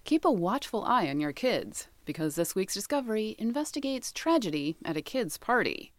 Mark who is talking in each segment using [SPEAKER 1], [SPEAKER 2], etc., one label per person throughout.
[SPEAKER 1] Keep a watchful eye on your kids, because this week's discovery investigates tragedy at a kid's party.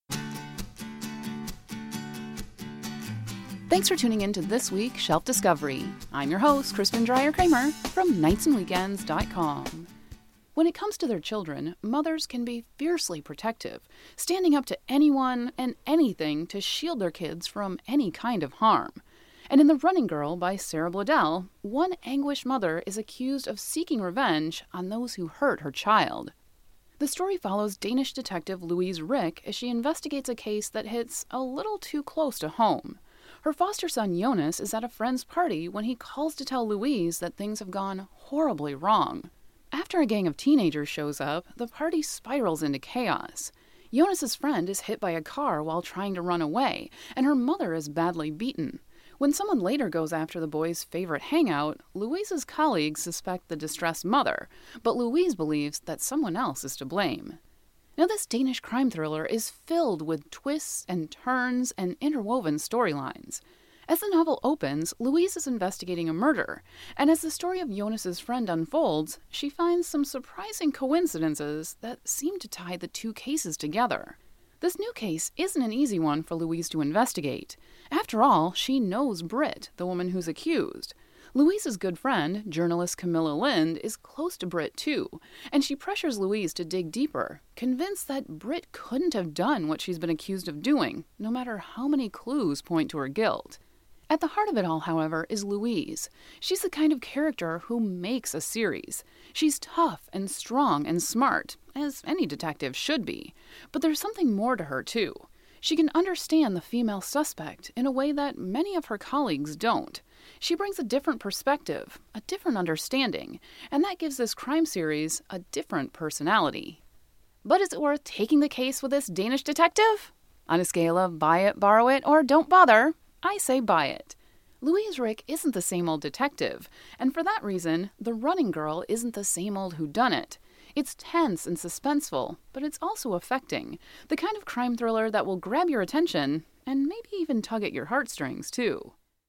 [SPEAKER 1] Thanks for tuning in to this week's Shelf Discovery. I'm your host, Kristen Dreyer-Kramer from nightsandweekends.com. When it comes to their children, mothers can be fiercely protective, standing up to anyone and anything to shield their kids from any kind of harm. And in The Running Girl by Sarah Bloedel, one anguished mother is accused of seeking revenge on those who hurt her child. The story follows Danish detective Louise Rick as she investigates a case that hits a little too close to home. Her foster son Jonas is at a friend's party when he calls to tell Louise that things have gone horribly wrong. After a gang of teenagers shows up, the party spirals into chaos. Jonas's friend is hit by a car while trying to run away, and her mother is badly beaten. When someone later goes after the boys' favorite hangout, Louise's colleagues suspect the distressed mother, but Louise believes that someone else is to blame. Now, this Danish crime thriller is filled with twists and turns and interwoven storylines. As the novel opens, Louise is investigating a murder, and as the story of Jonas's friend unfolds, she finds some surprising coincidences that seem to tie the two cases together. This new case isn't an easy one for Louise to investigate. After all, she knows Britt, the woman who's accused. Louise's good friend, journalist Camilla Lind, is close to Britt too, and she pressures Louise to dig deeper, convinced that Britt couldn't have done what she's been accused of doing, no matter how many clues point to her guilt. At the heart of it all, however, is Louise. She's the kind of character who makes a series. She's tough and strong and smart, as any detective should be. But there's something more to her, too. She can understand the female suspect in a way that many of her colleagues don't. She brings a different perspective, a different understanding, and that gives this crime series a different personality. But is it worth taking the case with this Danish detective? On a scale of buy it, borrow it, or don't bother, I say buy it. Louise Rick isn't the same old detective, and for that reason, The Running Girl isn't the same old whodunit. It's tense and suspenseful, but it's also affecting, the kind of crime thriller that will grab your attention and maybe even tug at your heartstrings, too.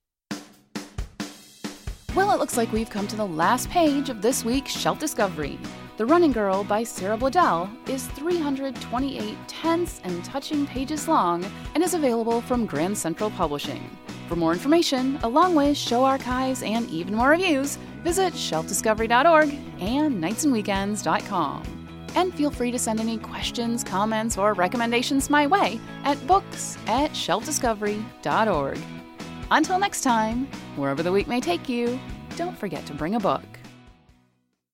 [SPEAKER 1] Well, it looks like we've come to the last page of this week's Shelf Discovery. The Running Girl by Sarah Bloedel is 328 tense and touching pages long and is available from Grand Central Publishing. For more information, along with show archives and even more reviews, visit shelfdiscovery.org and nightsandweekends.com. And feel free to send any questions, comments, or recommendations my way at books@shelfdiscovery.org. Until next time, wherever the week may take you, don't forget to bring a book.